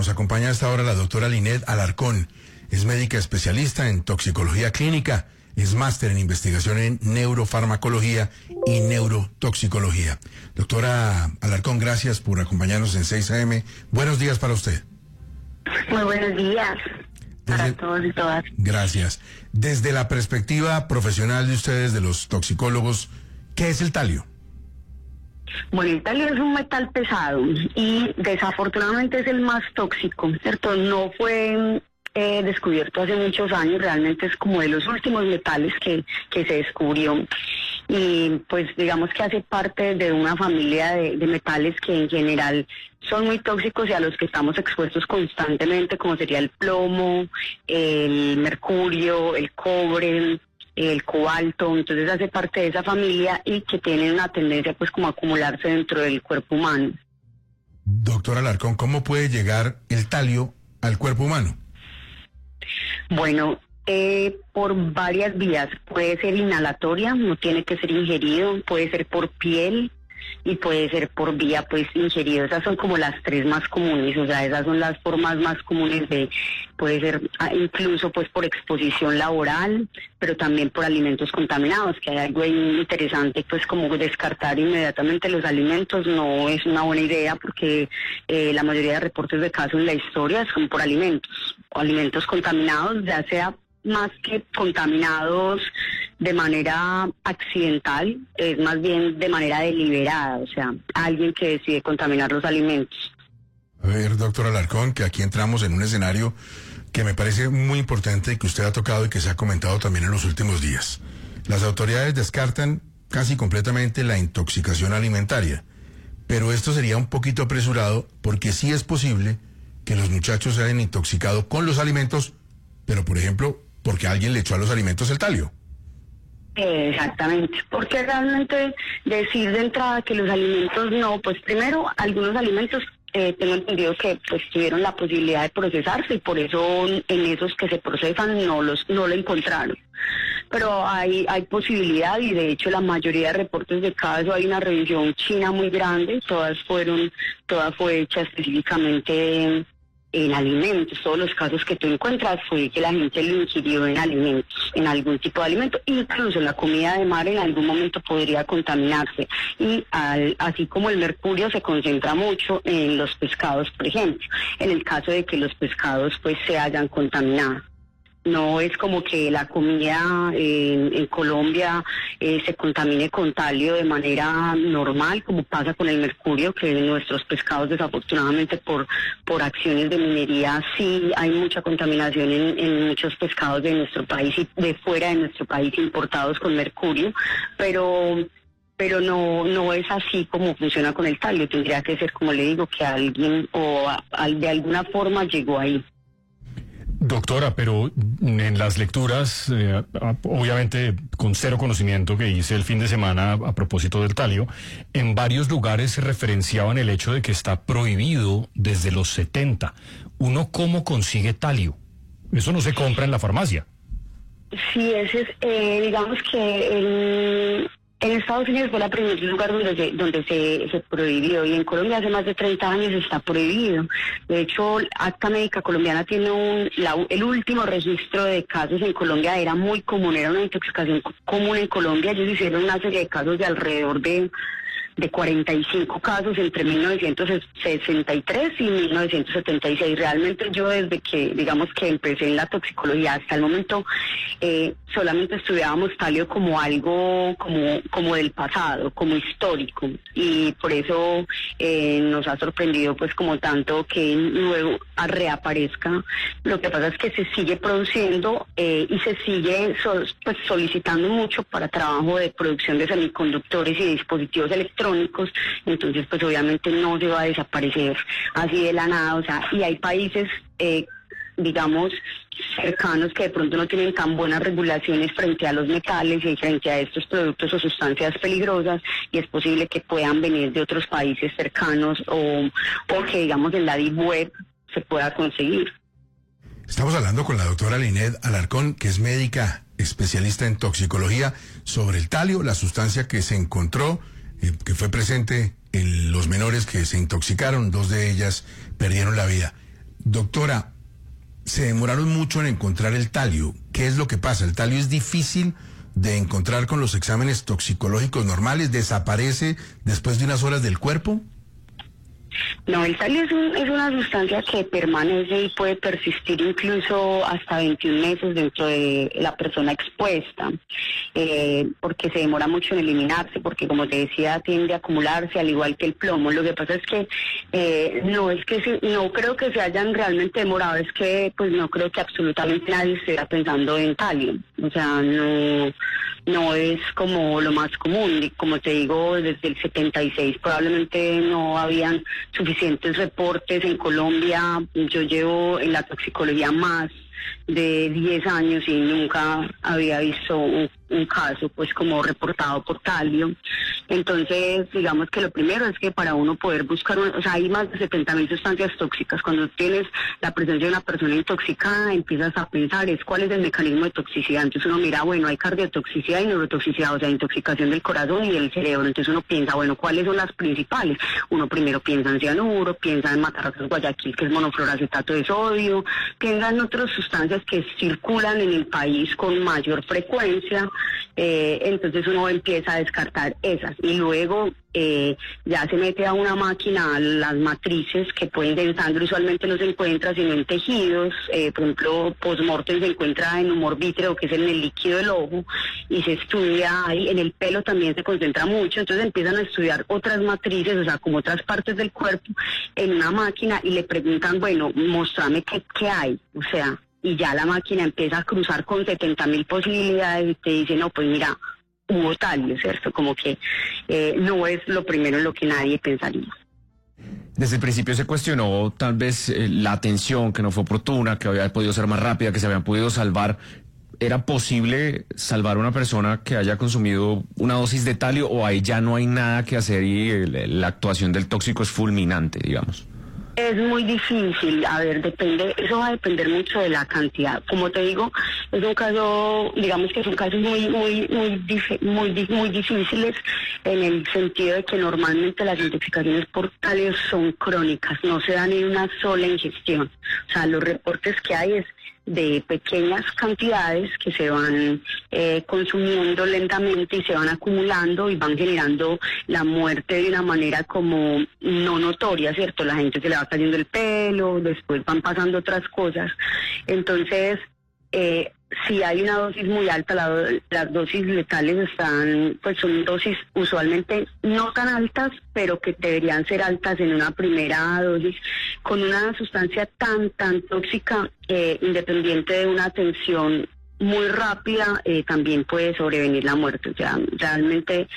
Nos acompaña a esta hora la doctora Linet Alarcón. Es médica especialista en toxicología clínica, es máster en investigación en neurofarmacología y neurotoxicología. Doctora Alarcón, gracias por acompañarnos en 6 AM. Buenos días para usted. Muy buenos días para todos y todas. Gracias. Desde la perspectiva profesional de ustedes, de los toxicólogos, ¿qué es el talio? Bueno, el talio es un metal pesado y desafortunadamente es el más tóxico, ¿cierto? No fue descubierto hace muchos años, realmente es como de los últimos metales que se descubrió. Y pues digamos que hace parte de una familia de metales que en general son muy tóxicos y a los que estamos expuestos constantemente, como sería el plomo, el mercurio, el cobre, el cobalto. Entonces hace parte de esa familia y que tienen una tendencia pues como a acumularse dentro del cuerpo humano. Doctora Alarcón, ¿cómo puede llegar el talio al cuerpo humano? Bueno, por varias vías. Puede ser inhalatoria, no tiene que ser ingerido, puede ser por piel y puede ser por vía pues ingerido. Esas son como las tres más comunes, o sea, esas son las formas más comunes puede ser incluso pues por exposición laboral, pero también por alimentos contaminados, que hay algo interesante, pues como descartar inmediatamente los alimentos no es una buena idea porque la mayoría de reportes de casos en la historia son por alimentos o alimentos contaminados, ya sea más que contaminados de manera accidental, es más bien de manera deliberada, o sea, alguien que decide contaminar los alimentos. A ver, doctor Alarcón, que aquí entramos en un escenario que me parece muy importante y que usted ha tocado y que se ha comentado también en los últimos días. Las autoridades descartan casi completamente la intoxicación alimentaria, pero esto sería un poquito apresurado porque sí es posible que los muchachos se hayan intoxicado con los alimentos, pero por ejemplo, porque alguien le echó a los alimentos el talio. Exactamente, porque realmente decir de entrada que los alimentos no, pues primero algunos alimentos tengo entendido que pues tuvieron la posibilidad de procesarse y por eso en esos que se procesan no lo encontraron. Pero hay posibilidad y de hecho la mayoría de reportes de casos, hay una revisión china muy grande, toda fue hecha específicamente en alimentos. Todos los casos que tú encuentras fue que la gente lo ingirió en alimentos, en algún tipo de alimento, incluso la comida de mar en algún momento podría contaminarse. Y así como el mercurio se concentra mucho en los pescados, por ejemplo, en el caso de que los pescados pues se hayan contaminado. No es como que la comida en Colombia se contamine con talio de manera normal, como pasa con el mercurio, que en nuestros pescados desafortunadamente por acciones de minería sí hay mucha contaminación en muchos pescados de nuestro país y de fuera de nuestro país importados con mercurio, pero no es así como funciona con el talio. Tendría que ser, como le digo, que alguien de alguna forma llegó ahí. Doctora, pero en las lecturas, obviamente con cero conocimiento que hice el fin de semana a propósito del talio, en varios lugares se referenciaban el hecho de que está prohibido desde los 70. ¿Uno cómo consigue talio? Eso no se compra en la farmacia. Sí, ese es, digamos que en Estados Unidos fue el primer lugar donde se prohibió y en Colombia hace más de 30 años está prohibido. De hecho, Acta Médica Colombiana tiene el último registro de casos en Colombia, era muy común, era una intoxicación común en Colombia. Ellos hicieron una serie de casos de alrededor de 45 casos entre 1963 y 1976. Realmente yo desde que, digamos que empecé en la toxicología hasta el momento, solamente estudiábamos talio como algo como del pasado, como histórico, y por eso nos ha sorprendido pues como tanto que luego reaparezca. Lo que pasa es que se sigue produciendo y se sigue solicitando mucho para trabajo de producción de semiconductores y dispositivos electrónicos. Entonces pues obviamente no se va a desaparecer así de la nada, o sea, y hay países digamos cercanos que de pronto no tienen tan buenas regulaciones frente a los metales y frente a estos productos o sustancias peligrosas, y es posible que puedan venir de otros países cercanos o que digamos en la Deep Web se pueda conseguir. Estamos hablando con la doctora Linet Alarcón, que es médica especialista en toxicología, sobre el talio, la sustancia que se encontró, que fue presente en los menores que se intoxicaron, 2 de ellas perdieron la vida. Doctora, se demoraron mucho en encontrar el talio. ¿Qué es lo que pasa? ¿El talio es difícil de encontrar con los exámenes toxicológicos normales? ¿Desaparece después de unas horas del cuerpo? No, el talio es una sustancia que permanece y puede persistir incluso hasta 21 meses dentro de la persona expuesta, porque se demora mucho en eliminarse, porque como te decía, tiende a acumularse al igual que el plomo. Lo que pasa es que no creo que se hayan realmente demorado, es que pues no creo que absolutamente nadie esté pensando en talio. O sea, no es como lo más común, y como te digo, desde el 76 probablemente no habían suficientes reportes en Colombia. Yo llevo en la toxicología más de 10 años y nunca había visto un caso pues como reportado por talio. Entonces, digamos que lo primero es que para uno poder buscar, o sea, hay más de 70.000 sustancias tóxicas. Cuando tienes la presencia de una persona intoxicada, empiezas a pensar cuál es el mecanismo de toxicidad. Entonces uno mira, bueno, hay cardiotoxicidad y neurotoxicidad, o sea, intoxicación del corazón y del cerebro. Entonces uno piensa, bueno, ¿cuáles son las principales? Uno primero piensa en cianuro, piensa en Matarratas Guayaquil, que es monofluoracetato de sodio, piensa en otras sustancias que circulan en el país con mayor frecuencia. Entonces uno empieza a descartar esas y luego ya se mete a una máquina las matrices que pueden ser en sangre, usualmente no se encuentra sino en tejidos. Por ejemplo, postmortem se encuentra en humor vítreo, que es en el líquido del ojo, y se estudia ahí. En el pelo también se concentra mucho, entonces empiezan a estudiar otras matrices, o sea, como otras partes del cuerpo, en una máquina, y le preguntan, bueno, mostrame qué hay, o sea, y ya la máquina empieza a cruzar con 70.000 posibilidades y te dice, no, pues mira, hubo talio, ¿cierto? Como que no es lo primero en lo que nadie pensaría. Desde el principio se cuestionó tal vez la atención que no fue oportuna, que había podido ser más rápida, que se habían podido salvar. ¿Era posible salvar a una persona que haya consumido una dosis de talio, o ahí ya no hay nada que hacer y la actuación del tóxico es fulminante, digamos? Es muy difícil, a ver, eso va a depender mucho de la cantidad. Como te digo, es un caso, digamos que son casos muy difíciles, en el sentido de que normalmente las intoxicaciones por talio son crónicas, no se dan en una sola ingestión. O sea, los reportes que hay es de pequeñas cantidades que se van consumiendo lentamente y se van acumulando y van generando la muerte de una manera como no notoria, ¿cierto? La gente se le va cayendo el pelo, después van pasando otras cosas. Entonces, si hay una dosis muy alta, las dosis letales son dosis usualmente no tan altas, pero que deberían ser altas en una primera dosis. Con una sustancia tan tóxica, independiente de una atención muy rápida, también puede sobrevenir la muerte. O sea, realmente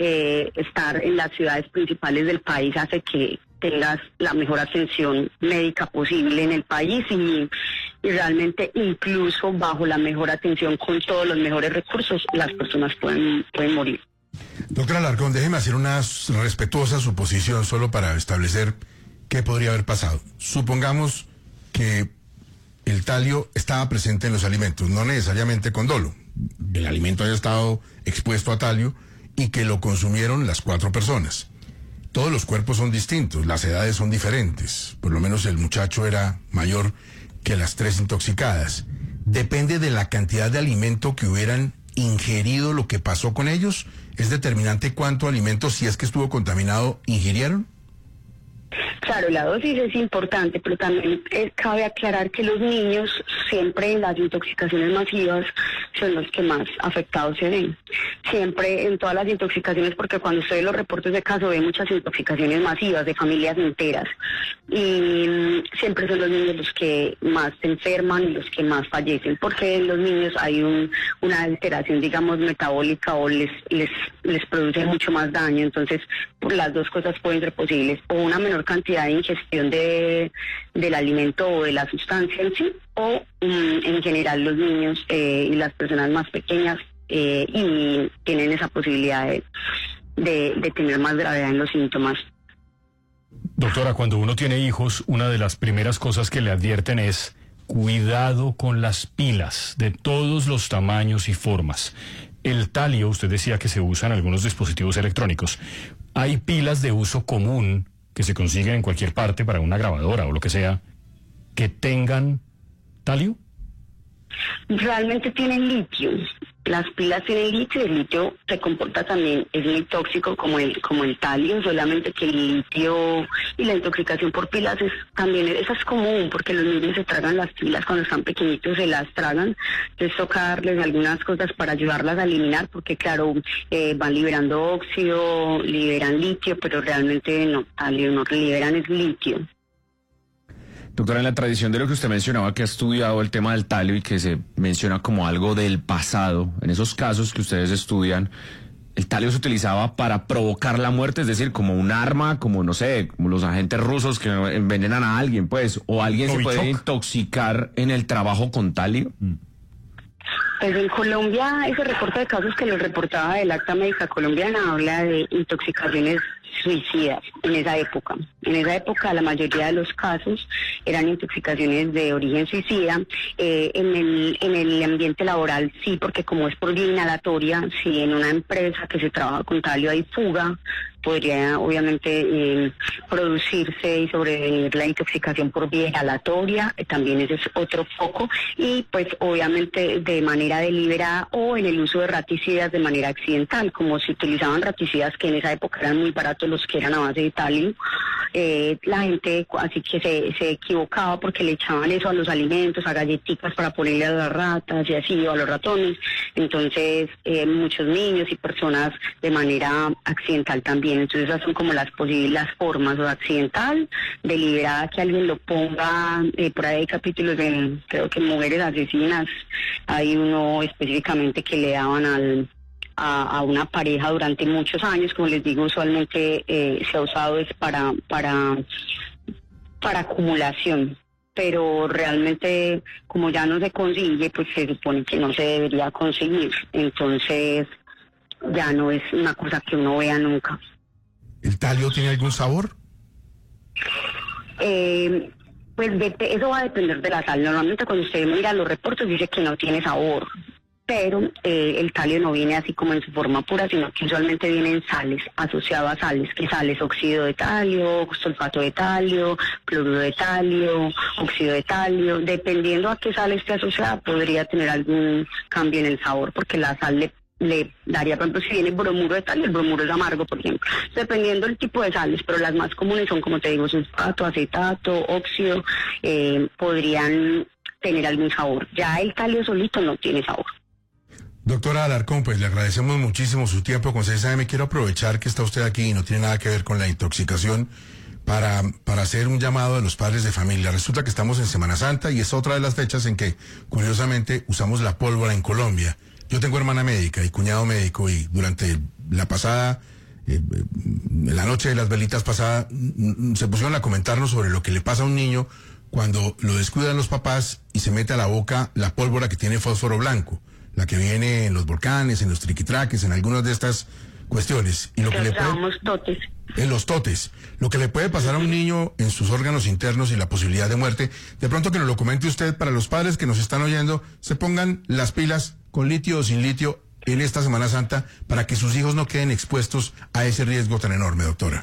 estar en las ciudades principales del país hace que tengas la mejor atención médica posible en el país, y realmente incluso bajo la mejor atención, con todos los mejores recursos, las personas pueden morir. Doctora Alarcón, déjeme hacer una respetuosa suposición solo para establecer qué podría haber pasado. Supongamos que el talio estaba presente en los alimentos, no necesariamente con dolo. El alimento haya estado expuesto a talio y que lo consumieron las 4 personas. Todos los cuerpos son distintos, las edades son diferentes. Por lo menos el muchacho era mayor que las 3 intoxicadas. ¿Depende de la cantidad de alimento que hubieran ingerido lo que pasó con ellos? ¿Es determinante cuánto alimento, si es que estuvo contaminado, ingirieron? Claro, la dosis es importante, pero también cabe aclarar que los niños siempre en las intoxicaciones masivas son los que más afectados se ven. Siempre en todas las intoxicaciones, porque cuando usted ve los reportes de caso ve muchas intoxicaciones masivas de familias enteras, y siempre son los niños los que más se enferman y los que más fallecen, porque en los niños hay una alteración, digamos, metabólica, o les produce mucho más daño. Entonces, por las dos cosas pueden ser posibles, o una menor cantidad de ingestión del alimento o de la sustancia en sí, o en general los niños y las personas más pequeñas y tienen esa posibilidad de tener más gravedad en los síntomas. Doctora, cuando uno tiene hijos, una de las primeras cosas que le advierten es cuidado con las pilas de todos los tamaños y formas. El talio, usted decía que se usa en algunos dispositivos electrónicos. Hay pilas de uso común que se consiguen en cualquier parte para una grabadora o lo que sea, que tengan talio? Realmente tienen litio. Las pilas tienen litio y el litio se comporta también, es muy tóxico como el talio, solamente que el litio y la intoxicación por pilas esa es común porque los niños se tragan las pilas cuando están pequeñitos, se las tragan, entonces toca darles algunas cosas para ayudarlas a eliminar porque claro, van liberando óxido, liberan litio, pero realmente no, talio no liberan es litio. Doctora, en la tradición de lo que usted mencionaba, que ha estudiado el tema del talio y que se menciona como algo del pasado, en esos casos que ustedes estudian, el talio se utilizaba para provocar la muerte, es decir, como un arma, como no sé, como los agentes rusos que envenenan a alguien, pues, o alguien se puede intoxicar en el trabajo con talio. Pues en Colombia, ese reporte de casos que lo reportaba el Acta Médica Colombiana habla de intoxicaciones suicidas en esa época. En esa época la mayoría de los casos eran intoxicaciones de origen suicida. En el ambiente laboral sí, porque como es por vía inhalatoria, si en una empresa que se trabaja con talio hay fuga, podría obviamente producirse y sobrevenir la intoxicación por vía inhalatoria, también ese es otro foco, y pues obviamente de manera deliberada o en el uso de raticidas de manera accidental, como se utilizaban raticidas que en esa época eran muy baratos los que eran a base de talio, la gente así que se equivocaba porque le echaban eso a los alimentos, a galletitas para ponerle a las ratas y así, o a los ratones, entonces muchos niños y personas de manera accidental también. Entonces esas son como las formas, o accidental, deliberada que alguien lo ponga, por ahí hay capítulos de, creo que Mujeres Asesinas, hay uno específicamente que le daban a una pareja durante muchos años, como les digo, usualmente se ha usado es para acumulación, pero realmente como ya no se consigue, pues se supone que no se debería conseguir, entonces ya no es una cosa que uno vea nunca. ¿El talio tiene algún sabor? Pues eso va a depender de la sal. Normalmente cuando usted mira los reportes dice que no tiene sabor, pero el talio no viene así como en su forma pura, sino que usualmente vienen sales, asociado a sales, que sales óxido de talio, sulfato de talio, cloruro de talio, óxido de talio, dependiendo a qué sal esté asociada podría tener algún cambio en el sabor, porque la sal le daría, por ejemplo, si viene bromuro de talio, el bromuro es amargo, por ejemplo, dependiendo del tipo de sales, pero las más comunes son, como te digo, sulfato, acetato, óxido, podrían tener algún sabor. Ya el talio solito no tiene sabor. Doctora Alarcón, pues le agradecemos muchísimo su tiempo con 6am. Quiero aprovechar que está usted aquí y no tiene nada que ver con la intoxicación para hacer un llamado a los padres de familia. Resulta que estamos en Semana Santa y es otra de las fechas en que, curiosamente, usamos la pólvora en Colombia. Yo tengo hermana médica y cuñado médico y durante la pasada, la noche de las velitas pasada, se pusieron a comentarnos sobre lo que le pasa a un niño cuando lo descuidan los papás y se mete a la boca la pólvora que tiene fósforo blanco, la que viene en los volcanes, en los triquitraques, en algunas de estas cuestiones. Y lo que le puede, totes. En los totes. Lo que le puede pasar a un niño en sus órganos internos y la posibilidad de muerte. De pronto que nos lo comente usted, para los padres que nos están oyendo, se pongan las pilas con litio o sin litio en esta Semana Santa para que sus hijos no queden expuestos a ese riesgo tan enorme, doctora.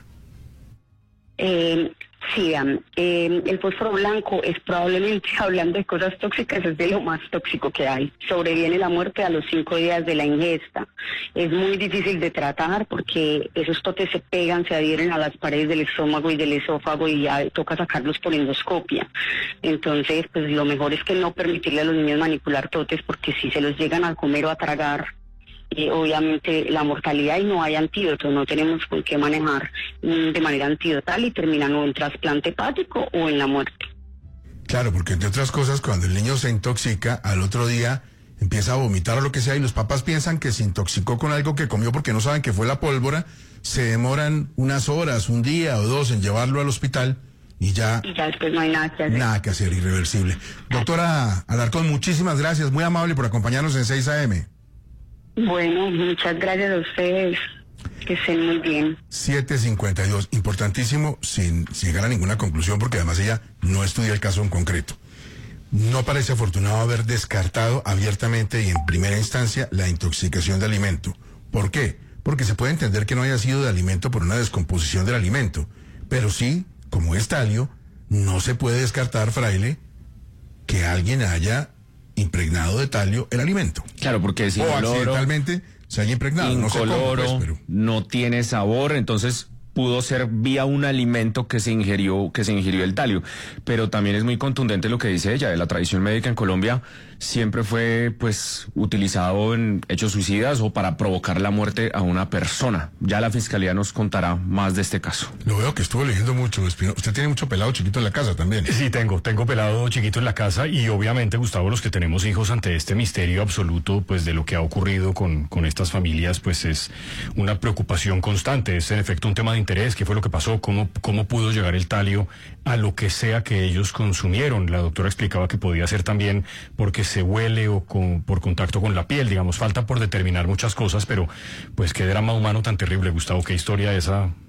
Sí, el fósforo blanco es probablemente, hablando de cosas tóxicas, es de lo más tóxico que hay. Sobreviene la muerte a los 5 días de la ingesta. Es muy difícil de tratar porque esos totes se pegan, se adhieren a las paredes del estómago y del esófago y ya toca sacarlos por endoscopia. Entonces, pues lo mejor es que no permitirle a los niños manipular totes, porque si se los llegan a comer o a tragar, obviamente la mortalidad, y no hay antídoto, no tenemos con qué manejar de manera antidotal y terminan o en trasplante hepático o en la muerte. Claro, porque entre otras cosas, cuando el niño se intoxica, al otro día empieza a vomitar o lo que sea, y los papás piensan que se intoxicó con algo que comió porque no saben que fue la pólvora, se demoran unas horas, un día o dos en llevarlo al hospital y ya después no hay nada que hacer. Nada que hacer, irreversible. Doctora Alarcón, muchísimas gracias, muy amable por acompañarnos en 6am. Bueno, muchas gracias a ustedes. Que estén muy bien. 7:52. Importantísimo, sin llegar a ninguna conclusión, porque además ella no estudia el caso en concreto. No parece afortunado haber descartado abiertamente y en primera instancia la intoxicación de alimento. ¿Por qué? Porque se puede entender que no haya sido de alimento por una descomposición del alimento. Pero sí, como es talio, no se puede descartar, fraile, que alguien haya impregnado de talio el alimento. Claro, porque es O incoloro, accidentalmente se haya impregnado. No sé cómo, incoloro, pues, pero... no tiene sabor, entonces pudo ser vía un alimento que se ingirió el talio. Pero también es muy contundente lo que dice ella, de la tradición médica en Colombia siempre fue pues utilizado en hechos suicidas o para provocar la muerte a una persona. Ya la fiscalía nos contará más de este caso. Lo veo que estuvo leyendo mucho, Espino. Usted tiene mucho pelado chiquito en la casa también. Sí, tengo pelado chiquito en la casa y obviamente, Gustavo, los que tenemos hijos ante este misterio absoluto, pues de lo que ha ocurrido con estas familias, pues es una preocupación constante. Es en efecto un tema de interés. ¿Qué fue lo que pasó? ¿Cómo pudo llegar el talio a lo que sea que ellos consumieron? La doctora explicaba que podía ser también porque se huele o por contacto con la piel, digamos. Falta por determinar muchas cosas, pero pues qué drama humano tan terrible, Gustavo. Qué historia esa